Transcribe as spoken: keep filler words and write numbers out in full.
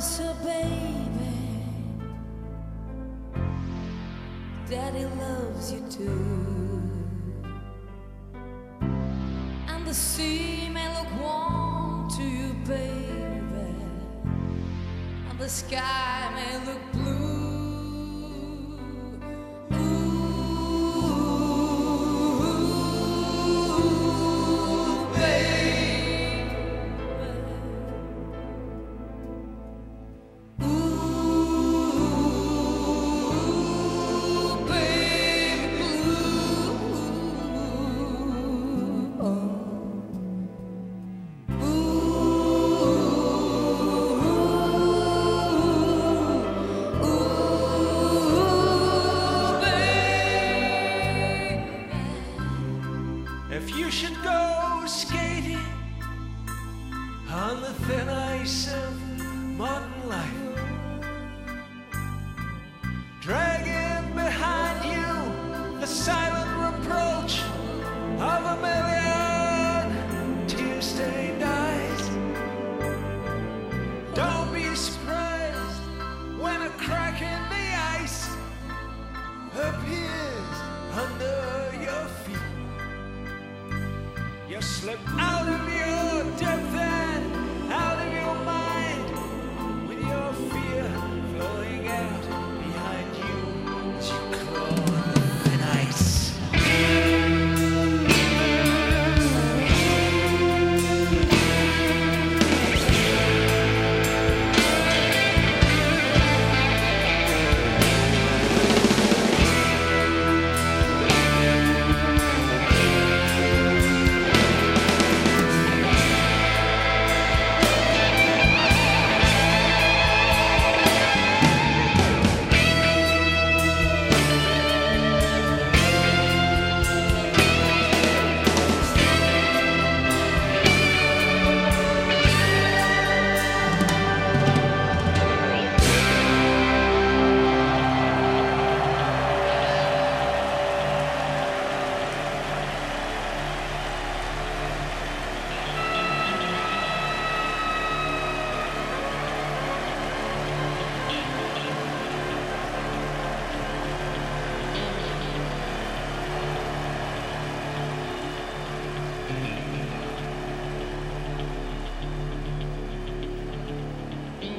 closer, baby. Daddy loves you too. And the sea may look warm to you, baby, and the sky may look blue. If you should go skating on the thin ice of modern life, dragging behind you the silent reproach of a million tear-stained eyes, don't be surprised when a crack in the ice appears under your feet. You slip out